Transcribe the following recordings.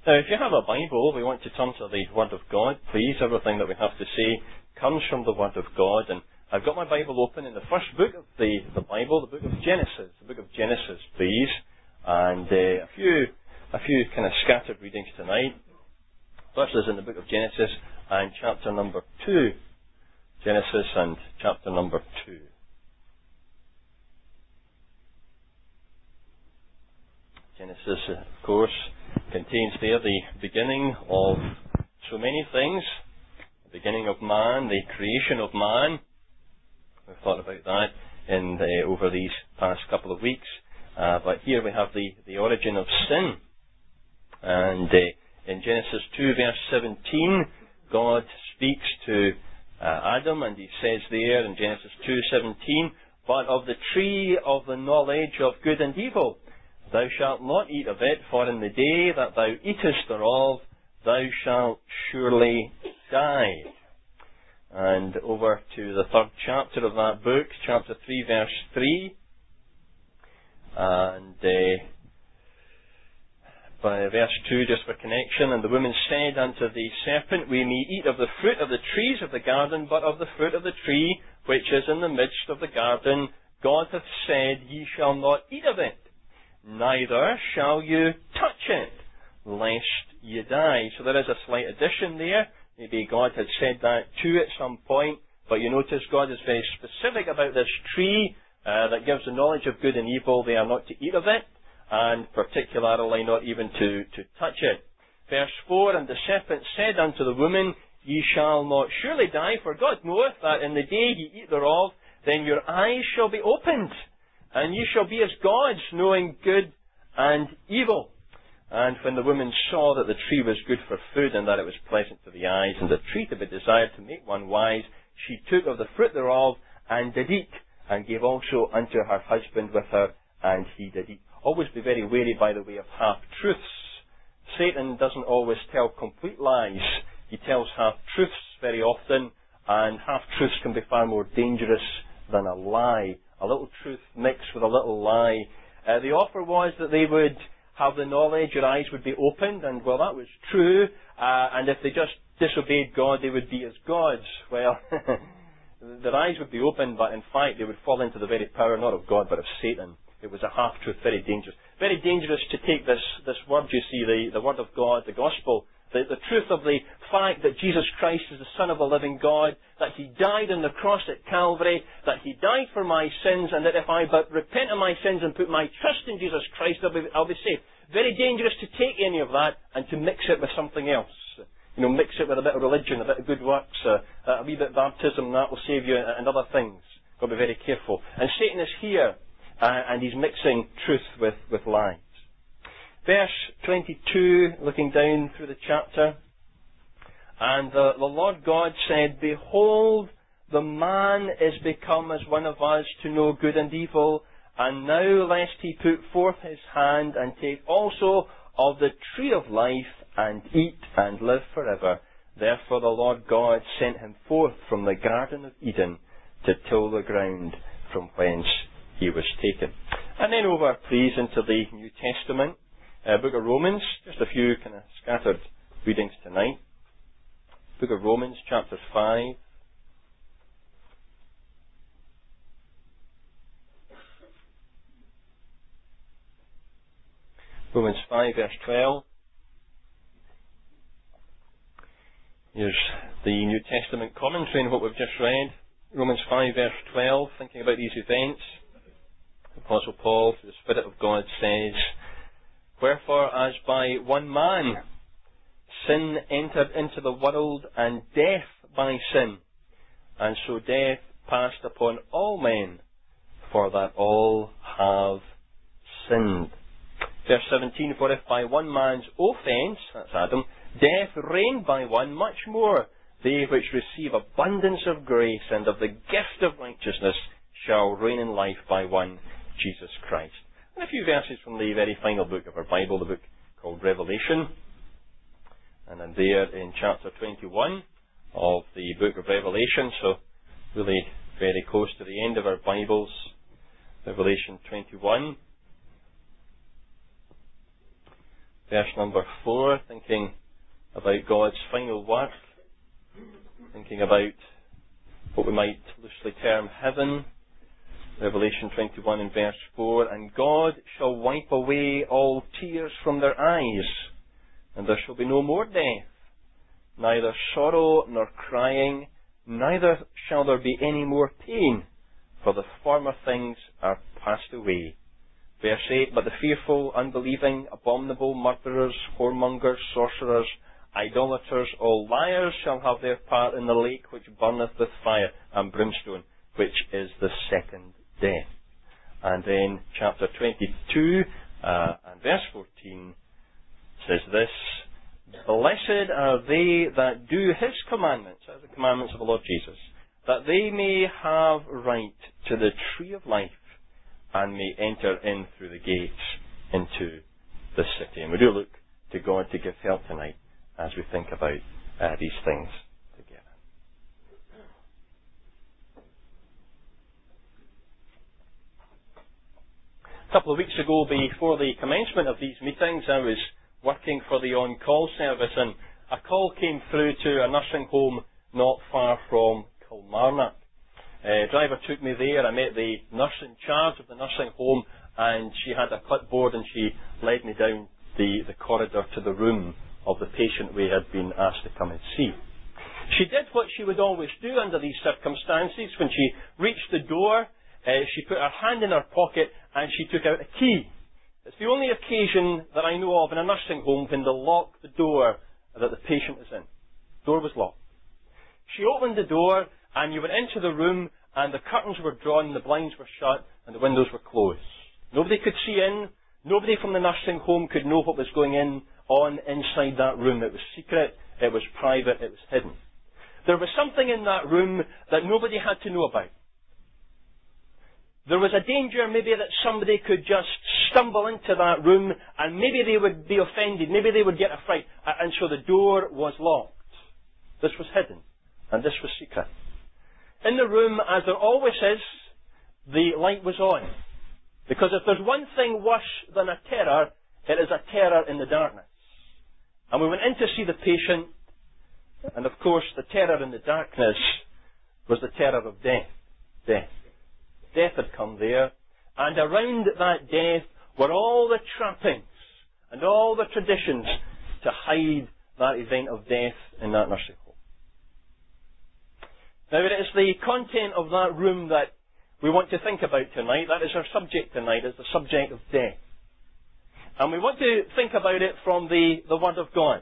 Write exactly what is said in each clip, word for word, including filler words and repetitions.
Now, if you have a Bible, we want to turn to the Word of God, please. Everything that we have to say comes from the Word of God. And I've got my Bible open in the first book of the, the Bible, the book of Genesis. The book of Genesis, please. And uh, a few a few kind of scattered readings tonight. First is in the book of Genesis and chapter number two. Genesis and chapter number two. Genesis, of course, contains there the beginning of so many things. The beginning of man, the creation of man. We've thought about that in the, over these past couple of weeks. Uh, but here we have the, the origin of sin. And uh, in Genesis two verse seventeen, God speaks to uh, Adam, and he says there in Genesis two seventeen, "But of the tree of the knowledge of good and evil, thou shalt not eat of it, for in the day that thou eatest thereof, thou shalt surely die." And over to the third chapter of that book, chapter three, verse three. And uh, by verse two, just for connection, "And the woman said unto the serpent, We may eat of the fruit of the trees of the garden, but of the fruit of the tree which is in the midst of the garden, God hath said, Ye shall not eat of it, neither shall you touch it, lest ye die." So there is a slight addition there. Maybe God had said that too at some point, but you notice God is very specific about this tree uh, that gives the knowledge of good and evil. They are not to eat of it, and particularly not even to, to touch it. Verse four, "And the serpent said unto the woman, Ye shall not surely die, for God knoweth that in the day ye eat thereof, then your eyes shall be opened, and ye shall be as gods, knowing good and evil." And when the woman saw that the tree was good for food, and that it was pleasant to the eyes, and a tree to be desired to make one wise, she took of the fruit thereof, and did eat, and gave also unto her husband with her, and he did eat. Always be very wary, by the way, of half-truths. Satan doesn't always tell complete lies. He tells half-truths very often, and half-truths can be far more dangerous than a lie. A little truth mixed with a little lie. Uh, the offer was that they would have the knowledge, your eyes would be opened, and well, that was true, uh, and if they just disobeyed God, they would be as gods. Well, their eyes would be opened, but in fact, they would fall into the very power, not of God, but of Satan. It was a half-truth, very dangerous. Very dangerous to take this, this word, you see, the, the word of God, the gospel, the, the truth of the fact that Jesus Christ is the Son of the living God, that He died on the cross at Calvary, that He died for my sins, and that if I but repent of my sins and put my trust in Jesus Christ, I'll be, I'll be saved. Very dangerous to take any of that and to mix it with something else. You know, mix it with a bit of religion, a bit of good works, uh, a wee bit of baptism, that will save you, and other things. Got to be very careful. And Satan is here, uh, and he's mixing truth with, with lies. Verse twenty-two, looking down through the chapter. "And the, the Lord God said, Behold, the man is become as one of us to know good and evil. And now lest he put forth his hand and take also of the tree of life and eat and live forever. Therefore the Lord God sent him forth from the Garden of Eden to till the ground from whence he was taken." And then over, please, into the New Testament, uh, book of Romans. Just a few kind of scattered readings tonight. Book of Romans, chapter five. Romans five, verse twelve. Here's the New Testament commentary on what we've just read. Romans five, verse twelve, thinking about these events. Apostle Paul, through the Spirit of God, says, "Wherefore, as by one man sin entered into the world, and death by sin, and so death passed upon all men, for that all have sinned." Verse seventeen, "For if by one man's offence," that's Adam, "death reigned by one, much more they which receive abundance of grace and of the gift of righteousness shall reign in life by one, Jesus Christ." And a few verses from the very final book of our Bible, the book called Revelation. And I'm there in chapter twenty-one of the book of Revelation, so really very close to the end of our Bibles. Revelation twenty-one. verse number four, thinking about God's final work, thinking about what we might loosely term heaven. Revelation twenty-one and verse four, and God shall wipe away all tears from their eyes, and there shall be no more death, neither sorrow nor crying, neither shall there be any more pain, for the former things are passed away. Verse eight, but the fearful, unbelieving, abominable, murderers, whoremongers, sorcerers, idolaters, all liars shall have their part in the lake which burneth with fire and brimstone, which is the second death. And then chapter twenty-two uh, and verse fourteen says this, blessed are they that do his commandments, as the commandments of the Lord Jesus, that they may have right to the tree of life and may enter in through the gates into the city. And we do look to God to give help tonight as we think about uh, these things together. A couple of weeks ago, before the commencement of these meetings, I was working for the on-call service, and a call came through to a nursing home not far from Kilmarnock. A driver took me there. I met the nurse in charge of the nursing home, and she had a clipboard, and she led me down the, the corridor to the room of the patient we had been asked to come and see. She did what she would always do under these circumstances. When she reached the door, uh, she put her hand in her pocket and she took out a key. It's the only occasion that I know of in a nursing home when they lock the door that the patient is in. The door was locked. She opened the door and you went into the room and the curtains were drawn, the blinds were shut and the windows were closed. Nobody could see in. Nobody from the nursing home could know what was going in on inside that room. It was secret, it was private, it was hidden. There was something in that room that nobody had to know about. There was a danger maybe that somebody could just stumble into that room and maybe they would be offended, maybe they would get a fright, and so the door was locked. This was hidden, and this was secret. In the room, as there always is, the light was on. Because if there's one thing worse than a terror, it is a terror in the darkness. And we went in to see the patient, and of course the terror in the darkness was the terror of death. Death. Death had come there, and around that death were all the trappings and all the traditions to hide that event of death in that nursing home. Now it is the content of that room that we want to think about tonight. That is our subject tonight, is the subject of death. And we want to think about it from the, the Word of God.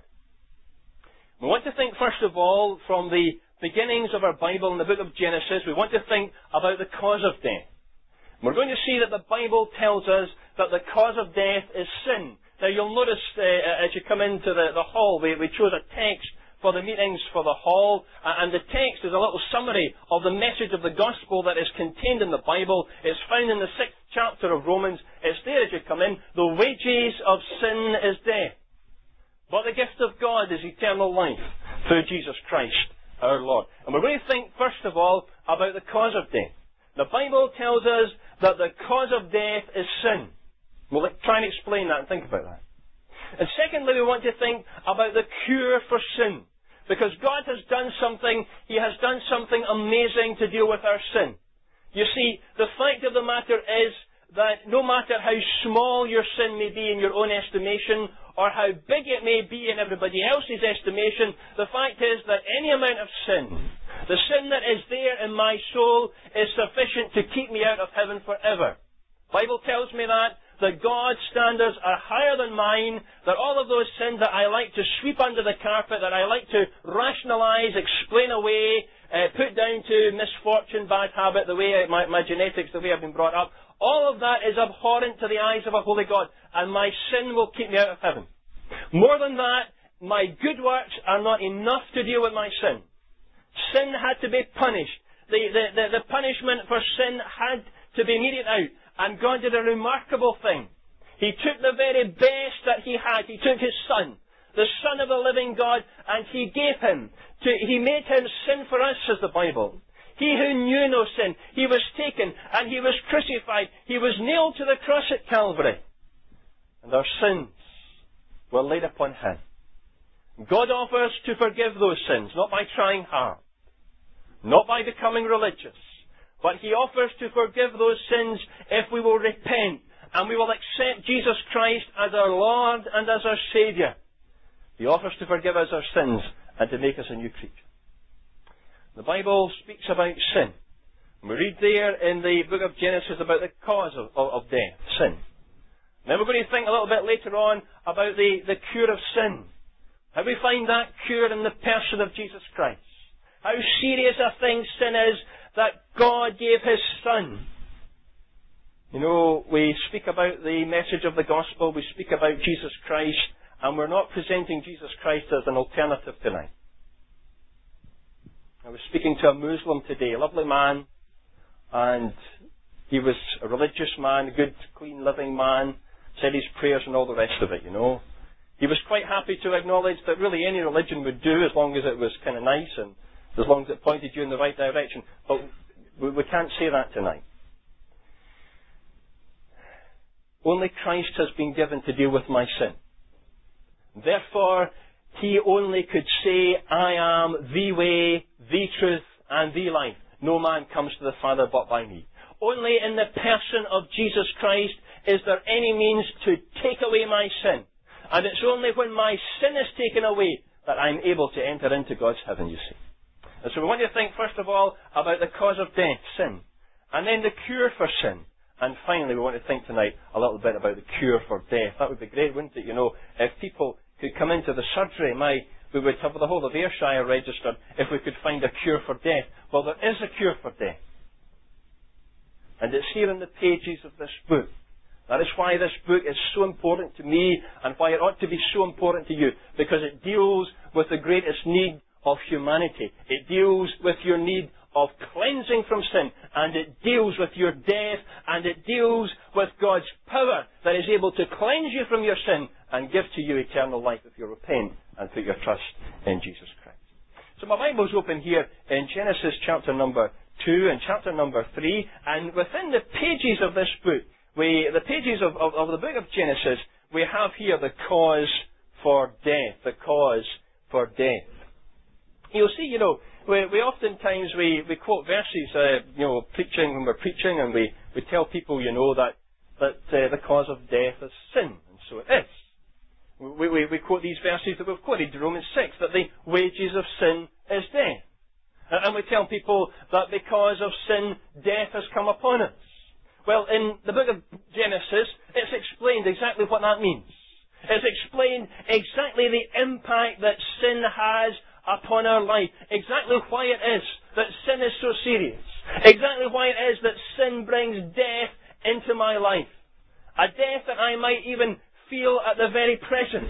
We want to think, first of all, from the beginnings of our Bible in the book of Genesis. We want to think about the cause of death. We're going to see that the Bible tells us that the cause of death is sin. Now you'll notice uh, as you come into the, the hall, we, we chose a text for the meetings for the hall, and the text is a little summary of the message of the gospel that is contained in the Bible. It's found in the sixth chapter of Romans. It's there as you come in. The wages of sin is death, but the gift of God is eternal life through Jesus Christ our Lord. And we're going to think first of all about the cause of death. The Bible tells us that the cause of death is sin. We'll try and explain that and think about that. And secondly, we want to think about the cure for sin. Because God has done something, He has done something amazing to deal with our sin. You see, the fact of the matter is that no matter how small your sin may be in your own estimation, or how big it may be in everybody else's estimation, the fact is that any amount of sin, the sin that is there in my soul, is sufficient to keep me out of heaven forever. The Bible tells me that. That God's standards are higher than mine, that all of those sins that I like to sweep under the carpet, that I like to rationalise, explain away, uh, put down to misfortune, bad habit, the way my, my genetics, the way I've been brought up, all of that is abhorrent to the eyes of a holy God, and my sin will keep me out of heaven. More than that, my good works are not enough to deal with my sin. Sin had to be punished. The, the, the, the punishment for sin had to be meted out. And God did a remarkable thing. He took the very best that He had. He took His Son, the Son of the living God, and He gave Him. To, he made Him sin for us, says the Bible. He who knew no sin, He was taken and He was crucified. He was nailed to the cross at Calvary. And our sins were laid upon him. God offers to forgive those sins, not by trying hard, not by becoming religious, but he offers to forgive those sins if we will repent and we will accept Jesus Christ as our Lord and as our Saviour. He offers to forgive us our sins and to make us a new creature. The Bible speaks about sin. We read there in the book of Genesis about the cause of, of, of death, sin. Then we're going to think a little bit later on about the, the cure of sin. How we find that cure in the person of Jesus Christ. How serious a thing sin is that God gave His Son. You know, we speak about the message of the gospel, we speak about Jesus Christ, and we're not presenting Jesus Christ as an alternative tonight. I was speaking to a Muslim today, a lovely man, and he was a religious man, a good, clean, living man, said his prayers and all the rest of it, you know. He was quite happy to acknowledge that really any religion would do as long as it was kind of nice and as long as it pointed you in the right direction. But we, we can't say that tonight. Only Christ has been given to deal with my sin. Therefore, He only could say, I am the way, the truth, and the life. No man comes to the Father but by me. Only in the person of Jesus Christ is there any means to take away my sin. And it's only when my sin is taken away that I'm able to enter into God's heaven, you see. And so we want to think, first of all, about the cause of death, sin. And then the cure for sin. And finally, we want to think tonight a little bit about the cure for death. That would be great, wouldn't it? You know, if people could come into the surgery, my, we would have the whole of Ayrshire registered if we could find a cure for death. Well, there is a cure for death. And it's here in the pages of this book. That is why this book is so important to me and why it ought to be so important to you. Because it deals with the greatest need of humanity. It deals with your need of cleansing from sin. And it deals with your death. And it deals with God's power that is able to cleanse you from your sin and give to you eternal life if you repent and put your trust in Jesus Christ. So my Bible's open here in Genesis chapter number two and chapter number three. And within the pages of this book, We, the pages of, of, of the book of Genesis, we have here the cause for death. The cause for death. You'll see, you know, we, we oftentimes we, we quote verses, uh, you know, preaching when we're preaching, and we, we tell people, you know, that that uh, the cause of death is sin, and so it is. We, we, we quote these verses that we've quoted, Romans six, that the wages of sin is death. And we tell people that because of sin, death has come upon us. Well, in the book of Genesis, it's explained exactly what that means. It's explained exactly the impact that sin has upon our life. Exactly why it is that sin is so serious. Exactly why it is that sin brings death into my life. A death that I might even feel at the very present.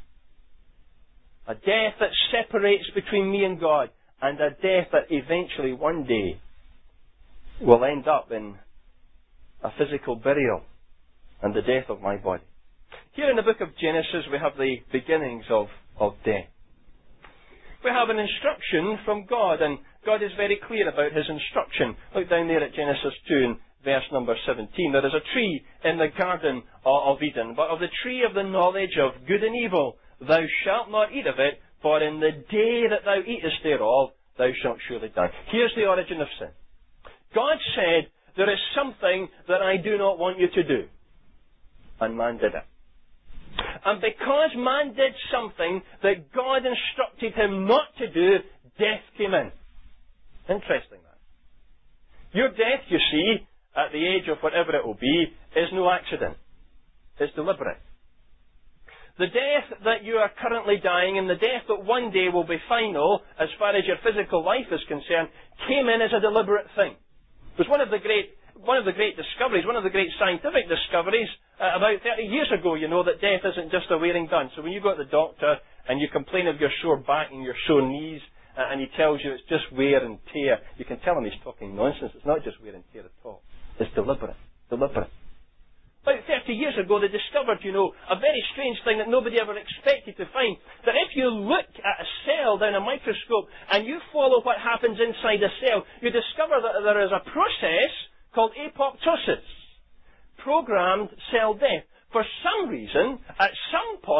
A death that separates between me and God. And a death that eventually, one day, will end up in a physical burial and the death of my body. Here in the book of Genesis we have the beginnings of, of death. We have an instruction from God, and God is very clear about His instruction. Look down there at Genesis two and verse number seventeen. There is a tree in the garden of Eden, but of the tree of the knowledge of good and evil thou shalt not eat of it, for in the day that thou eatest thereof thou shalt surely die. Here's the origin of sin. God said, there is something that I do not want you to do. And man did it. And because man did something that God instructed him not to do, death came in. Interesting that. Your death, you see, at the age of whatever it will be, is no accident. It's deliberate. The death that you are currently dying and the death that one day will be final, as far as your physical life is concerned, came in as a deliberate thing. It was one of the great, one of the great discoveries, one of the great scientific discoveries uh, about thirty years ago, you know, that death isn't just a wearing done. So when you go to the doctor and you complain of your sore back and your sore knees, uh, and he tells you it's just wear and tear, you can tell him he's talking nonsense. It's not just wear and tear at all. It's deliberate. Deliberate. About thirty years ago, they discovered, you know, a very strange thing that nobody ever expected to find. That if you look at a cell down a microscope and you follow what happens inside a cell, you discover that there is a process called apoptosis. Programmed cell death. For some reason, at some point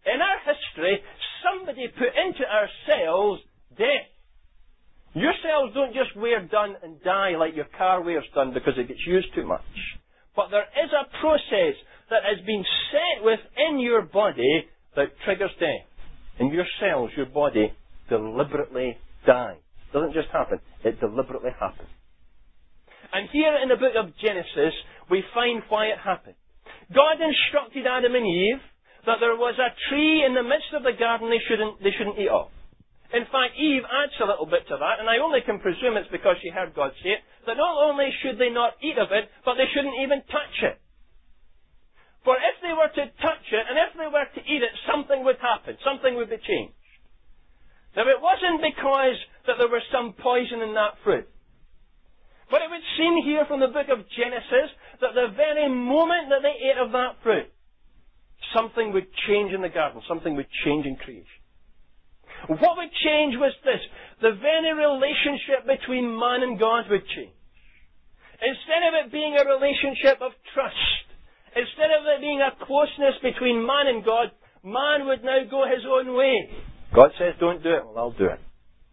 In our history, somebody put into our cells death. Your cells don't just wear done and die like your car wears done because it gets used too much. But there is a process that has been set within your body that triggers death. In your cells, your body deliberately dies. It doesn't just happen, it deliberately happens. And here in the book of Genesis, we find why it happened. God instructed Adam and Eve that there was a tree in the midst of the garden they shouldn't, they shouldn't eat of. In fact, Eve adds a little bit to that, and I only can presume it's because she heard God say it, that not only should they not eat of it, but they shouldn't even touch it. For if they were to touch it, and if they were to eat it, something would happen. Something would be changed. Now, it wasn't because that there was some poison in that fruit. But it would seem here from the book of Genesis that the very moment that they ate of that fruit, something would change in the garden. Something would change in creation. What would change was this. The very relationship between man and God would change. Instead of it being a relationship of trust, instead of it being a closeness between man and God, man would now go his own way. God says, don't do it. Well, I'll do it.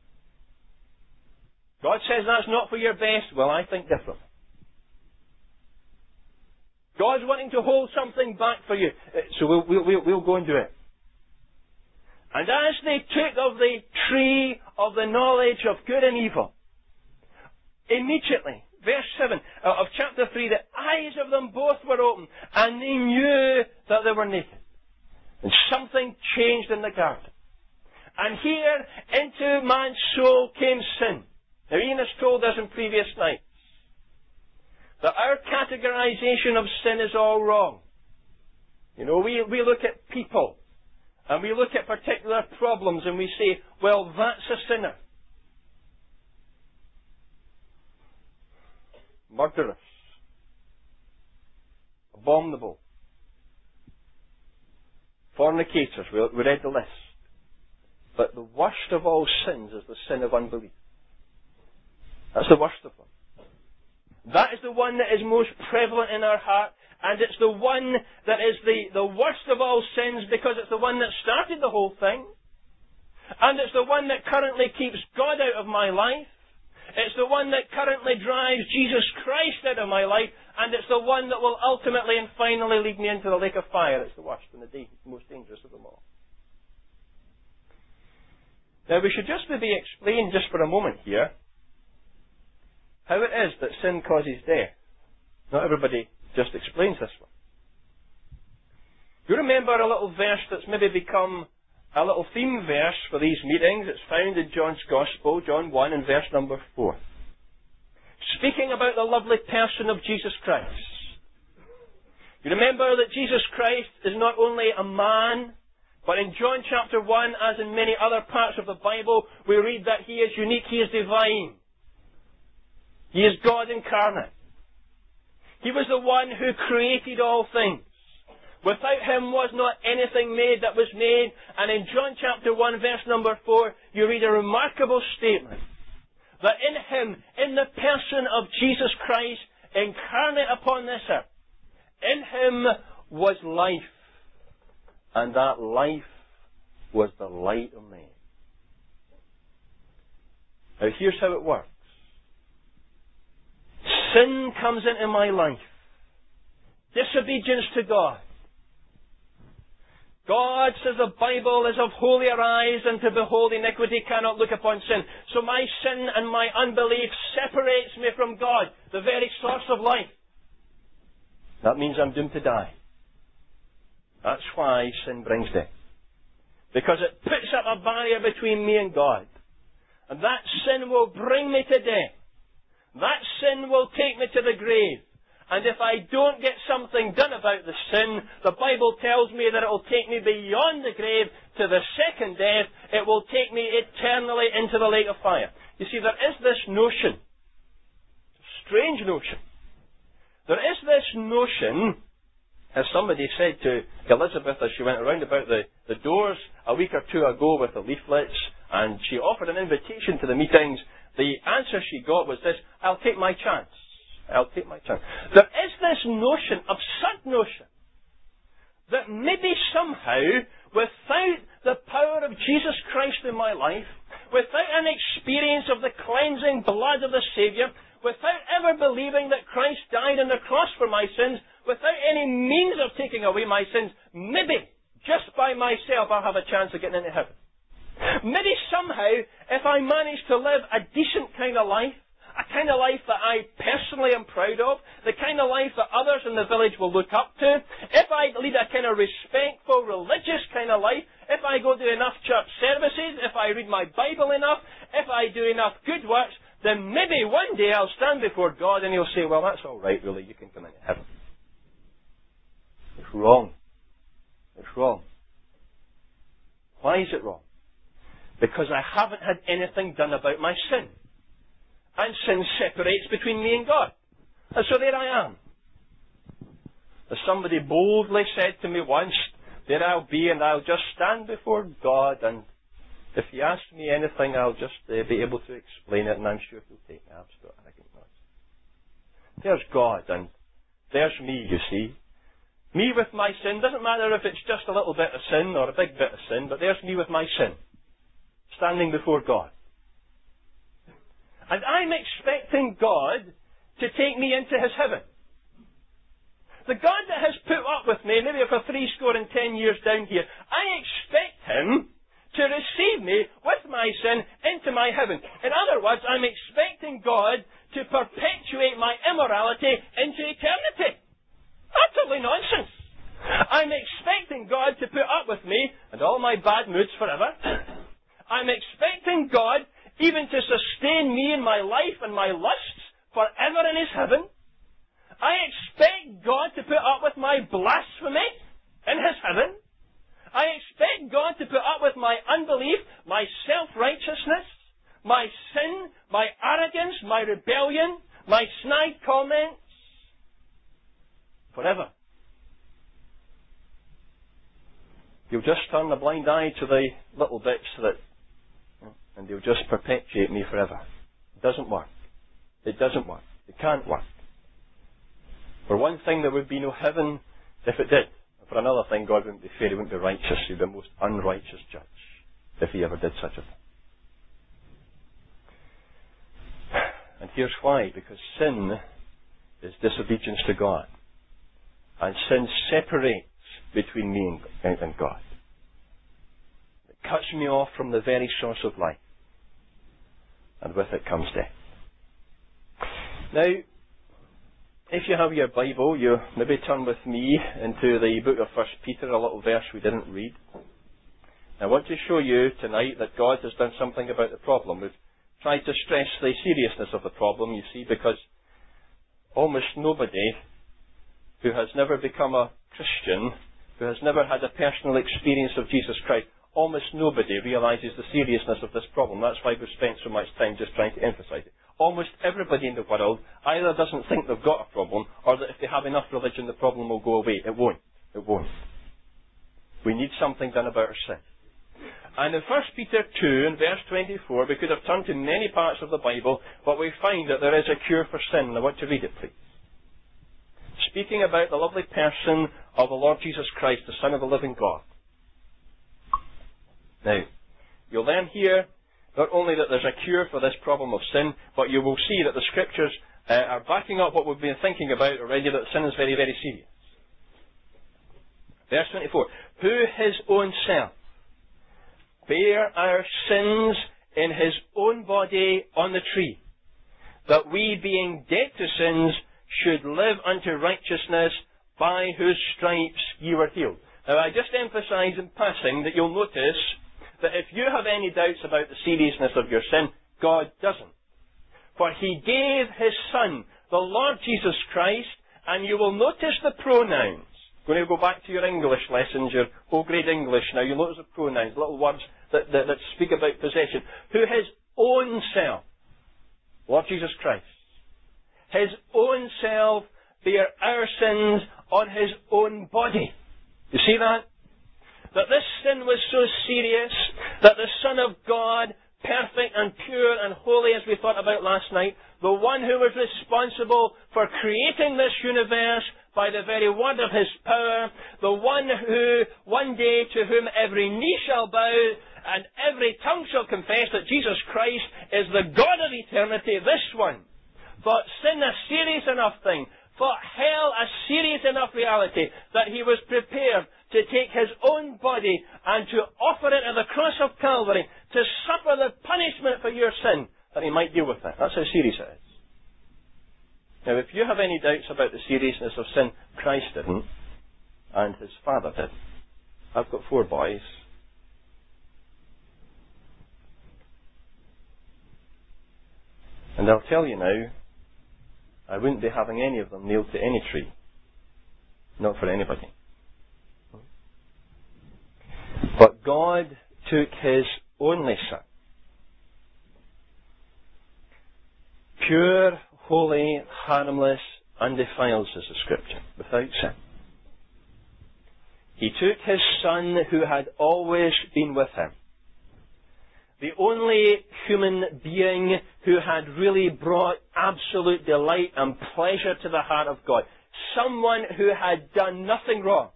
God says that's not for your best. Well, I think differently. God's wanting to hold something back for you. So we'll, we'll, we'll go and do it. And as they took of the tree of the knowledge of good and evil, immediately, verse seven of chapter three, the eyes of them both were opened, and they knew that they were naked. And something changed in the garden. And here, into man's soul came sin. Now, Ian has told us in previous nights that our categorization of sin is all wrong. You know, we, we look at people, and we look at particular problems, and we say, well, that's a sinner. Murderous. Abominable. Fornicators. We, we read the list. But the worst of all sins is the sin of unbelief. That's the worst of them. That is the one that is most prevalent in our heart, and it's the one that is the, the worst of all sins because it's the one that started the whole thing. And it's the one that currently keeps God out of my life. It's the one that currently drives Jesus Christ out of my life, and it's the one that will ultimately and finally lead me into the lake of fire. It's the worst and the da- most dangerous of them all. Now, we should just maybe explain just for a moment here how it is that sin causes death. Not everybody just explains this one. You remember a little verse that's maybe become a little theme verse for these meetings. It's found in John's Gospel, John one, and verse number four. Speaking about the lovely person of Jesus Christ. You remember that Jesus Christ is not only a man, but in John chapter one, as in many other parts of the Bible, we read that He is unique, He is divine. He is God incarnate. He was the one who created all things. Without Him was not anything made that was made. And in John chapter one, verse number four, you read a remarkable statement. That in Him, in the person of Jesus Christ, incarnate upon this earth, in Him was life. And that life was the light of men. Now here's how it works. Sin comes into my life. Disobedience to God. God, says the Bible, is of holier eyes, and to behold iniquity cannot look upon sin. So my sin and my unbelief separates me from God, the very source of life. That means I'm doomed to die. That's why sin brings death. Because it puts up a barrier between me and God. And that sin will bring me to death. That sin will take me to the grave. And if I don't get something done about the sin, the Bible tells me that it will take me beyond the grave to the second death. It will take me eternally into the lake of fire. You see, there is this notion, strange notion. There is this notion, as somebody said to Elizabeth as she went around about the, the doors a week or two ago with the leaflets, and she offered an invitation to the meetings. The answer she got was this: I'll take my chance. I'll take my chance. There is this notion, absurd notion, that maybe somehow without the power of Jesus Christ in my life, without an experience of the cleansing blood of the Saviour, without ever believing that Christ died on the cross for my sins, without any means of taking away my sins, maybe, just by myself, I'll have a chance of getting into heaven. Maybe somehow, if I manage to live a decent kind of life, a kind of life that I personally am proud of, the kind of life that others in the village will look up to, if I lead a kind of respectful, religious kind of life, if I go to enough church services, if I read my Bible enough, if I do enough good works, then maybe one day I'll stand before God and He'll say, well, that's all right, really, you can come into heaven. It's wrong. It's wrong. Why is it wrong? Because I haven't had anything done about my sin. And sin separates between me and God. And so there I am. As somebody boldly said to me once, there I'll be and I'll just stand before God, and if He asks me anything, I'll just uh, be able to explain it, and I'm sure He'll take me absolute arrogant nonsense. There's God, and there's me, you see. Me with my sin. Doesn't matter if it's just a little bit of sin or a big bit of sin, but there's me with my sin, standing before God. And I'm expecting God to take me into His heaven. The God that has put up with me, maybe for three score and ten years down here, I expect Him to receive me with my sin into my heaven. In other words, I'm expecting God to perpetuate my immorality into eternity. Utterly nonsense. I'm expecting God to put up with me and all my bad moods forever. I'm expecting God even to sustain me in my life and my lusts forever in His heaven. I expect God to put up with my blasphemy in His heaven. I expect God to put up with my unbelief, my self-righteousness, my sin, my arrogance, my rebellion, my snide comments, forever. You'll just turn a blind eye to the little bits that, and they'll just perpetuate me forever. It doesn't work. It doesn't work. It can't work. For one thing, there would be no heaven if it did. For another thing, God wouldn't be fair. He wouldn't be righteous. He'd be the most unrighteous judge if He ever did such a thing. And here's why. Because sin is disobedience to God. And sin separates between me and, and God. It cuts me off from the very source of life. And with it comes death. Now, if you have your Bible, you maybe turn with me into the book of First Peter, a little verse we didn't read. I want to show you tonight that God has done something about the problem. We've tried to stress the seriousness of the problem, you see, because almost nobody who has never become a Christian, who has never had a personal experience of Jesus Christ, almost nobody realises the seriousness of this problem. That's why we've spent so much time just trying to emphasise it. Almost everybody in the world either doesn't think they've got a problem, or that if they have enough religion, the problem will go away. It won't. It won't. We need something done about our sin. And in First Peter two, in verse twenty-four, we could have turned to many parts of the Bible, but we find that there is a cure for sin. I want to read it, please. Speaking about the lovely person of the Lord Jesus Christ, the Son of the living God. Now, you'll learn here not only that there's a cure for this problem of sin, but you will see that the Scriptures uh, are backing up what we've been thinking about already, that sin is very, very serious. Verse twenty-four. Who His own self bare our sins in His own body on the tree, that we, being dead to sins, should live unto righteousness, by whose stripes ye were healed. Now, I just emphasise in passing that you'll notice that if you have any doubts about the seriousness of your sin, God doesn't. For He gave His Son, the Lord Jesus Christ, and you will notice the pronouns. I'm going to go back to your English lessons, your O-grade English now. You'll notice the pronouns, little words that, that, that speak about possession. Who His own self, Lord Jesus Christ, His own self bare our sins on His own body. You see that? That this sin was so serious that the Son of God, perfect and pure and holy as we thought about last night, the one who was responsible for creating this universe by the very word of His power, the one who, one day to whom every knee shall bow and every tongue shall confess that Jesus Christ is the God of eternity, this one thought sin a serious enough thing, thought hell a serious enough reality, that he was prepared to take his own body and to offer it at the cross of Calvary to suffer the punishment for your sin, that he might deal with it. That's how serious it is. Now, if you have any doubts about the seriousness of sin, Christ didn't, and his Father did. I've got four boys. And I'll tell you now, I wouldn't be having any of them nailed to any tree. Not for anybody. But God took his only Son, pure, holy, harmless, undefiled, says the Scripture, without sin. He took his Son who had always been with him, the only human being who had really brought absolute delight and pleasure to the heart of God, someone who had done nothing wrong.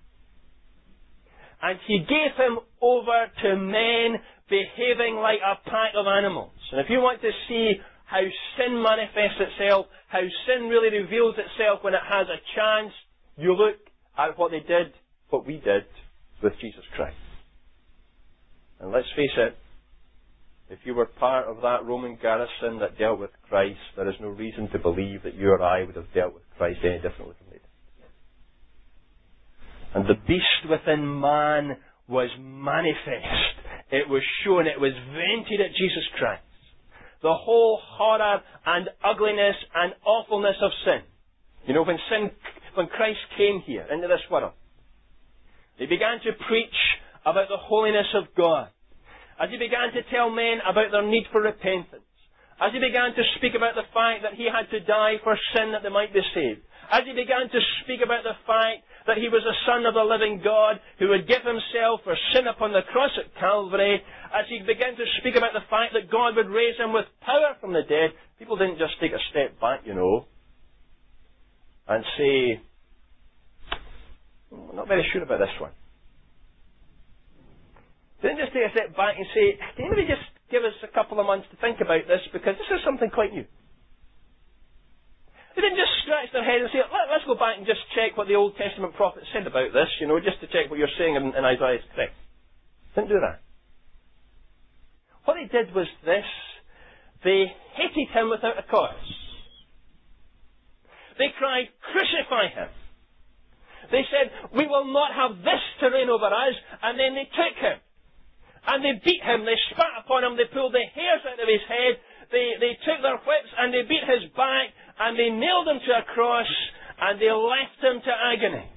And he gave him over to men behaving like a pack of animals. And if you want to see how sin manifests itself, how sin really reveals itself when it has a chance, you look at what they did, what we did with Jesus Christ. And let's face it, if you were part of that Roman garrison that dealt with Christ, there is no reason to believe that you or I would have dealt with Christ any differently from they did. And the beast within man was manifest. It was shown, it was vented at Jesus Christ. The whole horror and ugliness and awfulness of sin. You know, when sin, when Christ came here into this world, he began to preach about the holiness of God. As he began to tell men about their need for repentance. As he began to speak about the fact that he had to die for sin that they might be saved. As he began to speak about the fact that he was the Son of the living God who would give himself for sin upon the cross at Calvary. As he began to speak about the fact that God would raise him with power from the dead. People didn't just take a step back, you know, and say, I'm not very sure about this one. They didn't just take a step back and say, can you maybe just give us a couple of months to think about this, because this is something quite new. They didn't just scratch their head and say, Let, let's go back and just check what the Old Testament prophet said about this, you know, just to check what you're saying in, in Isaiah is correct. Didn't do that. What they did was this. They hated him without a cause. They cried, crucify him. They said, we will not have this to reign over us, and then they took him. And they beat him, they spat upon him, they pulled the hairs out of his head, they, they took their whips and they beat his back, and they nailed him to a cross, and they left him to agony.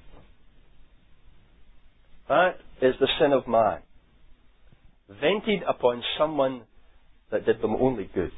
That is the sin of man, vented upon someone that did them only good,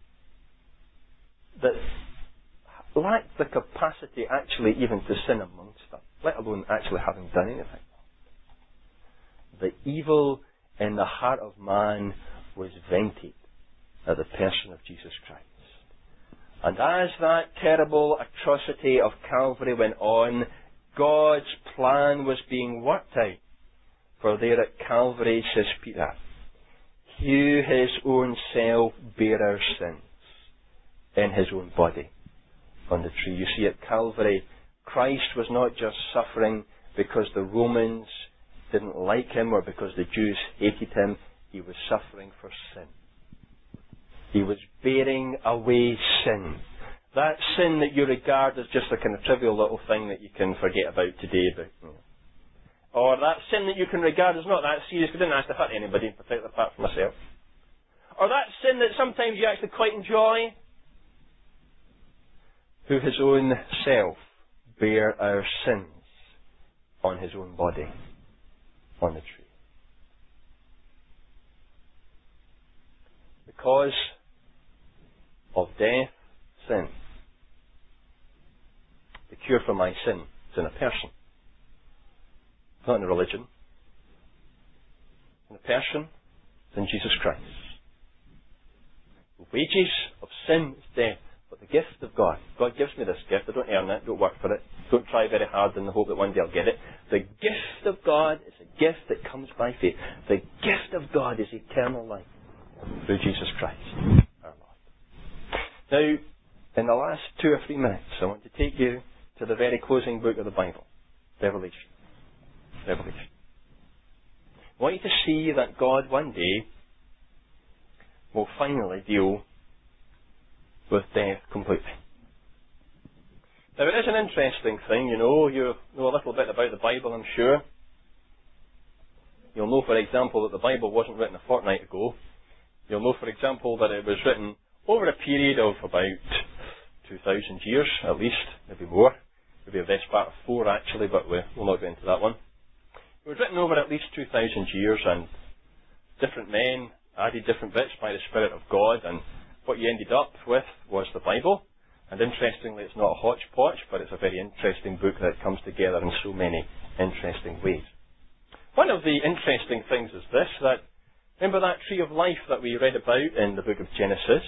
that lacked the capacity actually even to sin amongst them, let alone actually having done anything. The evil in the heart of man was vented at the person of Jesus Christ. And as that terrible atrocity of Calvary went on, God's plan was being worked out. For there at Calvary, says Peter, He his own self bare our sins in his own body on the tree. You see, at Calvary, Christ was not just suffering because the Romans didn't like him or because the Jews hated him. He was suffering for sin. He was bearing away sin. That sin that you regard as just a kind of trivial little thing that you can forget about today. But, you know. Or that sin that you can regard as not that serious, because I didn't ask to hurt anybody, particularly apart from myself. Or that sin that sometimes you actually quite enjoy. Who his own self bare our sins on his own body on the tree. Because of death, sin. The cure for my sin is in a person. It's not in a religion. In a person, it's in Jesus Christ. The wages of sin is death, but the The gift of God. God gives me this gift. I don't earn it. Don't work for it. Don't try very hard in the hope that one day I'll get it. The gift of God is a gift that comes by faith. The gift of God is eternal life through Jesus Christ, our Lord. Now, in the last two or three minutes, I want to take you to the very closing book of the Bible, Revelation. Revelation. I want you to see that God one day will finally deal with death completely. Now, it is an interesting thing, you know. You know a little bit about the Bible, I'm sure. You'll know, for example, that the Bible wasn't written a fortnight ago. You'll know, for example, that it was written over a period of about two thousand years, at least, maybe more. Maybe a best part of four, actually, but we will not go into that one. It was written over at least two thousand years, and different men added different bits by the Spirit of God, and what you ended up with was the Bible. And interestingly, it's not a hodgepodge, but it's a very interesting book that comes together in so many interesting ways. One of the interesting things is this, that remember that tree of life that we read about in the book of Genesis?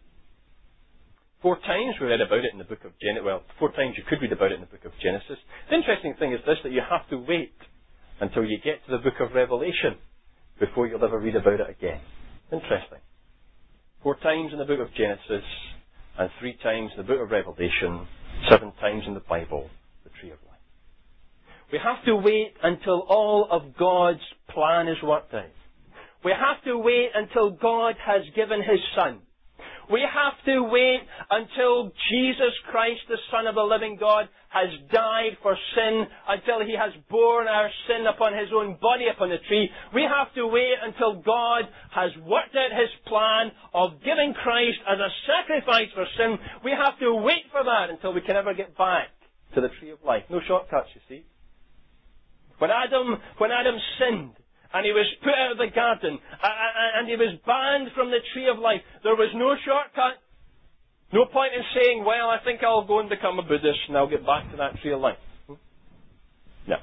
Four times we read about it in the book of Genesis. Well, four times you could read about it in the book of Genesis. The interesting thing is this, that you have to wait until you get to the book of Revelation before you'll ever read about it again. Interesting. Four times in the book of Genesis, and three times in the book of Revelation, seven times in the Bible, the tree of life. We have to wait until all of God's plan is worked out. We have to wait until God has given His Son. We have to wait until Jesus Christ, the Son of the living God, has died for sin, until He has borne our sin upon His own body upon the tree. We have to wait until God has worked out His plan of giving Christ as a sacrifice for sin. We have to wait for that until we can ever get back to the tree of life. No shortcuts, you see. When Adam, when Adam sinned, and he was put out of the garden, and he was banned from the tree of life, there was no shortcut. No point in saying, well, I think I'll go and become a Buddhist and I'll get back to that tree of life. No.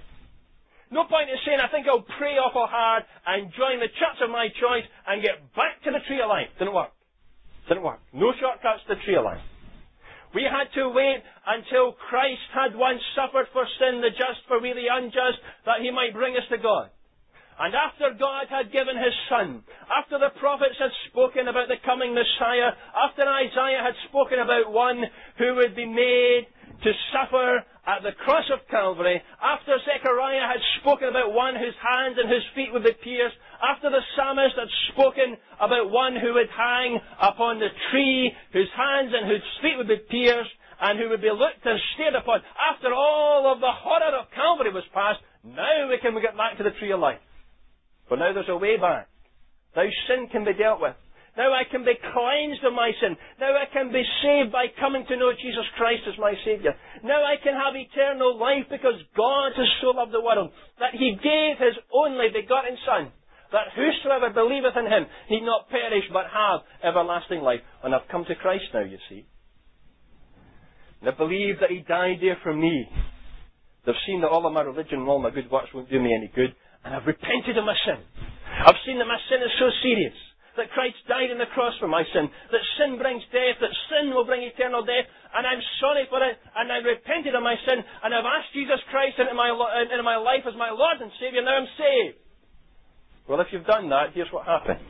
No point in saying, I think I'll pray awful hard and join the church of my choice and get back to the tree of life. Didn't work. Didn't work. No shortcuts to the tree of life. We had to wait until Christ had once suffered for sin, the just for we the unjust, that He might bring us to God. And after God had given His Son, after the prophets had spoken about the coming Messiah, after Isaiah had spoken about one who would be made to suffer at the cross of Calvary, after Zechariah had spoken about one whose hands and whose feet would be pierced, after the psalmist had spoken about one who would hang upon the tree, whose hands and whose feet would be pierced, and who would be looked and stared upon, after all of the horror of Calvary was past, now we can get back to the tree of life. But now there's a way back. Now sin can be dealt with. Now I can be cleansed of my sin. Now I can be saved by coming to know Jesus Christ as my Saviour. Now I can have eternal life because God has so loved the world that He gave His only begotten Son, that whosoever believeth in Him need not perish but have everlasting life. And I've come to Christ now, you see. And I believe that He died there for me. They've seen that all of my religion and all my good works won't do me any good. And I've repented of my sin. I've seen that my sin is so serious, that Christ died on the cross for my sin, that sin brings death, that sin will bring eternal death, and I'm sorry for it, and I've repented of my sin, and I've asked Jesus Christ into my, into my life as my Lord and Saviour, now I'm saved. Well, if you've done that, here's what happens.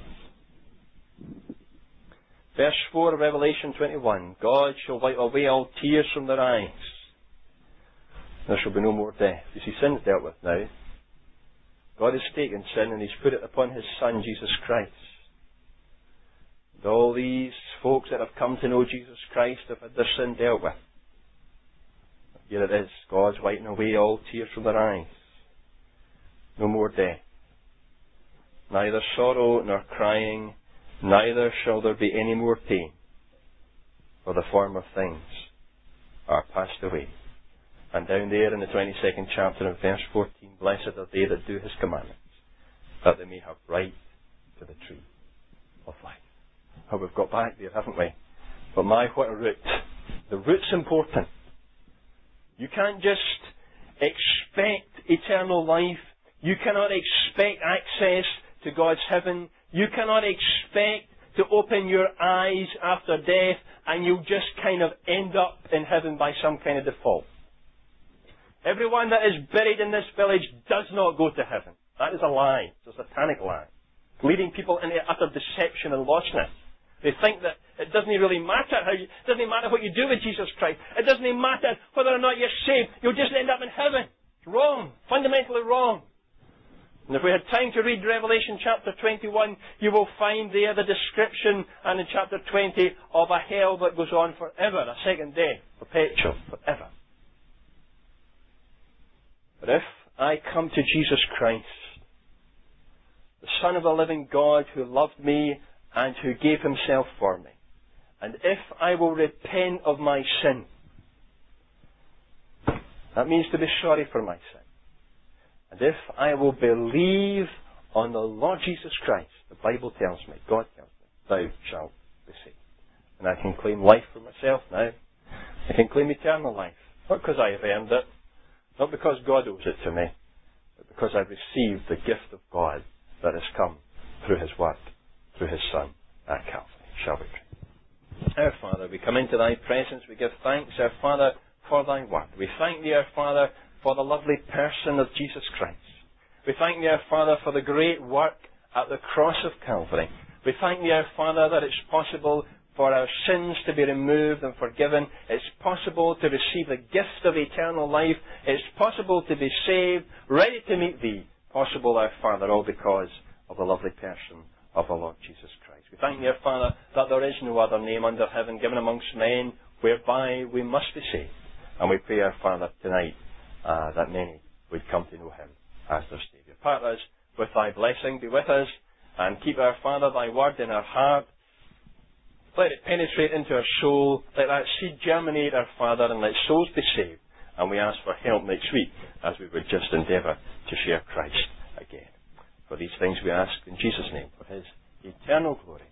Verse four of Revelation twenty-one, God shall wipe away all tears from their eyes. There shall be no more death. You see, sin's dealt with now. God has taken sin and He's put it upon His Son, Jesus Christ. And all these folks that have come to know Jesus Christ have had their sin dealt with. Here it is. God's wiping away all tears from their eyes. No more death. Neither sorrow nor crying, neither shall there be any more pain, for the former things are passed away. And down there in the twenty-second chapter in verse fourteen, blessed are they that do His commandments, that they may have right to the tree of life. Oh, we've got back there, haven't we? But my, what a route. The route's important. You can't just expect eternal life. You cannot expect access to God's heaven. You cannot expect to open your eyes after death and you'll just kind of end up in heaven by some kind of default. Everyone that is buried in this village does not go to heaven. That is a lie. It's a satanic lie. Leading people into utter deception and lostness. They think that it doesn't really matter how you, it doesn't matter what you do with Jesus Christ. It doesn't matter whether or not you're saved. You'll just end up in heaven. It's wrong. Fundamentally wrong. And if we had time to read Revelation chapter twenty-one, you will find there the description, and in chapter twenty, of a hell that goes on forever, a second death, perpetual, forever. But if I come to Jesus Christ, the Son of the living God who loved me and who gave himself for me, and if I will repent of my sin, that means to be sorry for my sin. And if I will believe on the Lord Jesus Christ, the Bible tells me, God tells me, thou shalt be saved. And I can claim life for myself now. I can claim eternal life. Not because I have earned it, not because God owes it to me, but because I've received the gift of God that has come through his work, through his Son at Calvary. Shall we pray? Our Father, we come into thy presence, we give thanks, our Father, for thy word. We thank thee, our Father, for the lovely person of Jesus Christ. We thank thee, our Father, for the great work at the cross of Calvary. We thank thee, our Father, that it's possible for our sins to be removed and forgiven. It's possible to receive the gift of eternal life. It's possible to be saved, ready to meet thee. Possible, our Father, all because of the lovely person of the Lord Jesus Christ. We thank thee, our Father, that there is no other name under heaven given amongst men whereby we must be saved. And we pray, our Father, tonight, Uh, that many would come to know him as their Saviour. Part us with thy blessing, be with us, and keep, our Father, thy word in our heart. Let it penetrate into our soul, let that seed germinate, our Father, and let souls be saved. And we ask for help next week as we would just endeavour to share Christ again. For these things we ask in Jesus' name, for his eternal glory.